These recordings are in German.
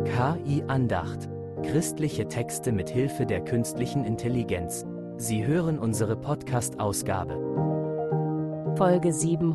KI Andacht. Christliche Texte mit Hilfe der künstlichen Intelligenz. Sie hören unsere Podcast-Ausgabe. Folge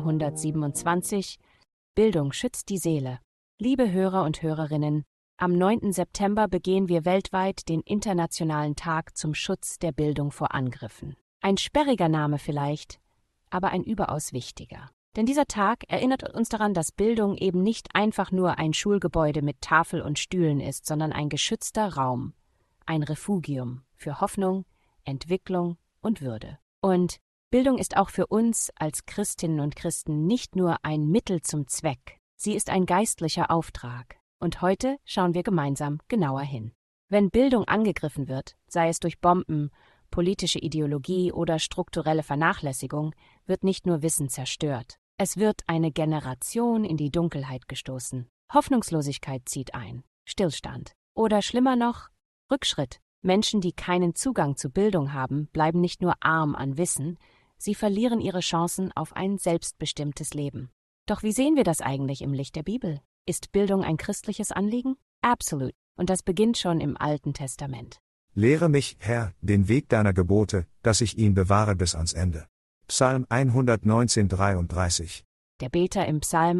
727. Bildung schützt die Seele. Liebe Hörer und Hörerinnen, am 9. September begehen wir weltweit den Internationalen Tag zum Schutz der Bildung vor Angriffen. Ein sperriger Name vielleicht, aber ein überaus wichtiger. Denn dieser Tag erinnert uns daran, dass Bildung eben nicht einfach nur ein Schulgebäude mit Tafel und Stühlen ist, sondern ein geschützter Raum, ein Refugium für Hoffnung, Entwicklung und Würde. Und Bildung ist auch für uns als Christinnen und Christen nicht nur ein Mittel zum Zweck, sie ist ein geistlicher Auftrag. Und heute schauen wir gemeinsam genauer hin. Wenn Bildung angegriffen wird, sei es durch Bomben, politische Ideologie oder strukturelle Vernachlässigung, wird nicht nur Wissen zerstört. Es wird eine Generation in die Dunkelheit gestoßen. Hoffnungslosigkeit zieht ein, Stillstand. Oder schlimmer noch, Rückschritt. Menschen, die keinen Zugang zu Bildung haben, bleiben nicht nur arm an Wissen, sie verlieren ihre Chancen auf ein selbstbestimmtes Leben. Doch wie sehen wir das eigentlich im Licht der Bibel? Ist Bildung ein christliches Anliegen? Absolut. Und das beginnt schon im Alten Testament. Lehre mich, Herr, den Weg deiner Gebote, dass ich ihn bewahre bis ans Ende. Psalm 119, 33. Der Beter im Psalm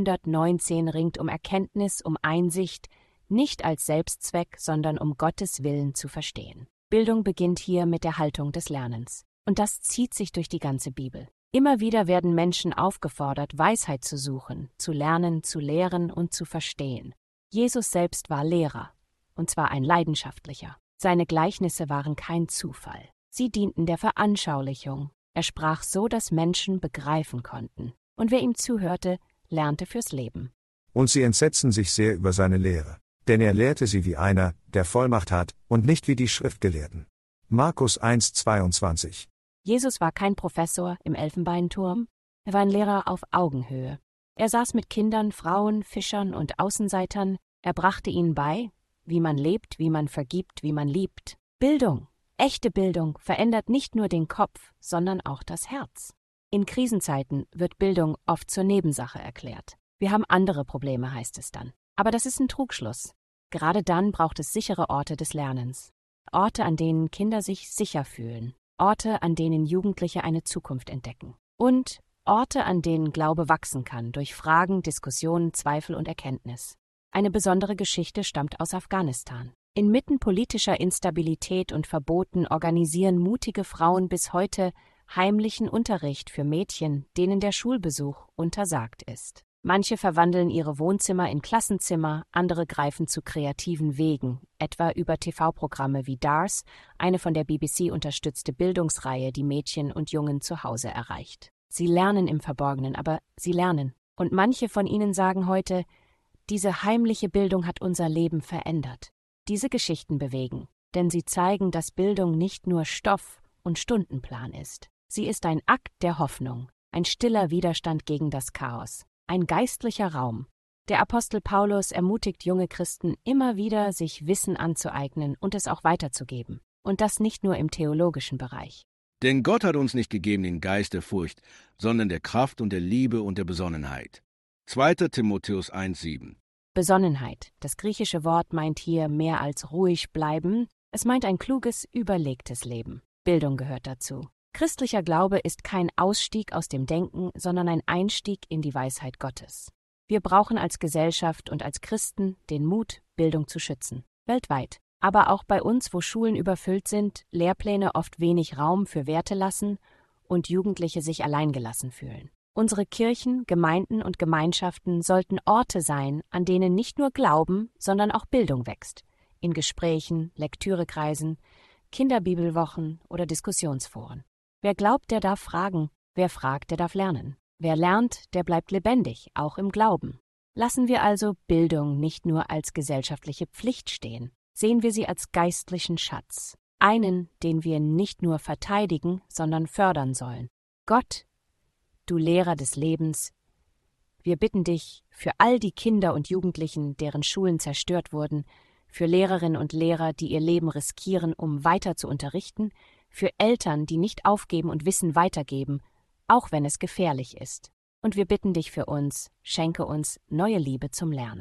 119 ringt um Erkenntnis, um Einsicht, nicht als Selbstzweck, sondern um Gottes Willen zu verstehen. Bildung beginnt hier mit der Haltung des Lernens. Und das zieht sich durch die ganze Bibel. Immer wieder werden Menschen aufgefordert, Weisheit zu suchen, zu lernen, zu lehren und zu verstehen. Jesus selbst war Lehrer, und zwar ein leidenschaftlicher. Seine Gleichnisse waren kein Zufall. Sie dienten der Veranschaulichung. Er sprach so, dass Menschen begreifen konnten. Und wer ihm zuhörte, lernte fürs Leben. Und sie entsetzten sich sehr über seine Lehre. Denn er lehrte sie wie einer, der Vollmacht hat, und nicht wie die Schriftgelehrten. Markus 1, 22. Jesus war kein Professor im Elfenbeinturm. Er war ein Lehrer auf Augenhöhe. Er saß mit Kindern, Frauen, Fischern und Außenseitern. Er brachte ihnen bei, wie man lebt, wie man vergibt, wie man liebt. Bildung. Echte Bildung verändert nicht nur den Kopf, sondern auch das Herz. In Krisenzeiten wird Bildung oft zur Nebensache erklärt. Wir haben andere Probleme, heißt es dann. Aber das ist ein Trugschluss. Gerade dann braucht es sichere Orte des Lernens. Orte, an denen Kinder sich sicher fühlen. Orte, an denen Jugendliche eine Zukunft entdecken. Und Orte, an denen Glaube wachsen kann, durch Fragen, Diskussionen, Zweifel und Erkenntnis. Eine besondere Geschichte stammt aus Afghanistan. Inmitten politischer Instabilität und Verboten organisieren mutige Frauen bis heute heimlichen Unterricht für Mädchen, denen der Schulbesuch untersagt ist. Manche verwandeln ihre Wohnzimmer in Klassenzimmer, andere greifen zu kreativen Wegen, etwa über TV-Programme wie DARS, eine von der BBC unterstützte Bildungsreihe, die Mädchen und Jungen zu Hause erreicht. Sie lernen im Verborgenen, aber sie lernen. Und manche von ihnen sagen heute, diese heimliche Bildung hat unser Leben verändert. Diese Geschichten bewegen, denn sie zeigen, dass Bildung nicht nur Stoff und Stundenplan ist. Sie ist ein Akt der Hoffnung, ein stiller Widerstand gegen das Chaos, ein geistlicher Raum. Der Apostel Paulus ermutigt junge Christen immer wieder, sich Wissen anzueignen und es auch weiterzugeben. Und das nicht nur im theologischen Bereich. Denn Gott hat uns nicht gegeben den Geist der Furcht, sondern der Kraft und der Liebe und der Besonnenheit. 2. Timotheus 1,7. Besonnenheit. Das griechische Wort meint hier mehr als ruhig bleiben. Es meint ein kluges, überlegtes Leben. Bildung gehört dazu. Christlicher Glaube ist kein Ausstieg aus dem Denken, sondern ein Einstieg in die Weisheit Gottes. Wir brauchen als Gesellschaft und als Christen den Mut, Bildung zu schützen. Weltweit. Aber auch bei uns, wo Schulen überfüllt sind, Lehrpläne oft wenig Raum für Werte lassen und Jugendliche sich alleingelassen fühlen. Unsere Kirchen, Gemeinden und Gemeinschaften sollten Orte sein, an denen nicht nur Glauben, sondern auch Bildung wächst. In Gesprächen, Lektürekreisen, Kinderbibelwochen oder Diskussionsforen. Wer glaubt, der darf fragen. Wer fragt, der darf lernen. Wer lernt, der bleibt lebendig, auch im Glauben. Lassen wir also Bildung nicht nur als gesellschaftliche Pflicht stehen. Sehen wir sie als geistlichen Schatz. Einen, den wir nicht nur verteidigen, sondern fördern sollen. Gott, du Lehrer des Lebens, wir bitten dich für all die Kinder und Jugendlichen, deren Schulen zerstört wurden, für Lehrerinnen und Lehrer, die ihr Leben riskieren, um weiter zu unterrichten, für Eltern, die nicht aufgeben und Wissen weitergeben, auch wenn es gefährlich ist. Und wir bitten dich für uns, schenke uns neue Liebe zum Lernen.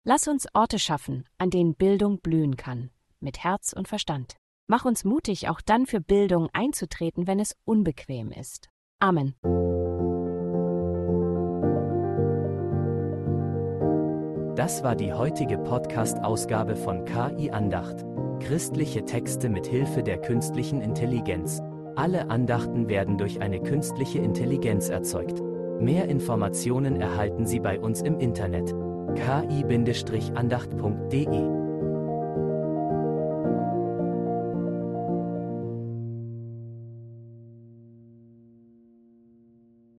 Lass uns Orte schaffen, an denen Bildung blühen kann, mit Herz und Verstand. Mach uns mutig, auch dann für Bildung einzutreten, wenn es unbequem ist. Amen. Das war die heutige Podcast-Ausgabe von KI Andacht. Christliche Texte mit Hilfe der künstlichen Intelligenz. Alle Andachten werden durch eine künstliche Intelligenz erzeugt. Mehr Informationen erhalten Sie bei uns im Internet: ki-andacht.de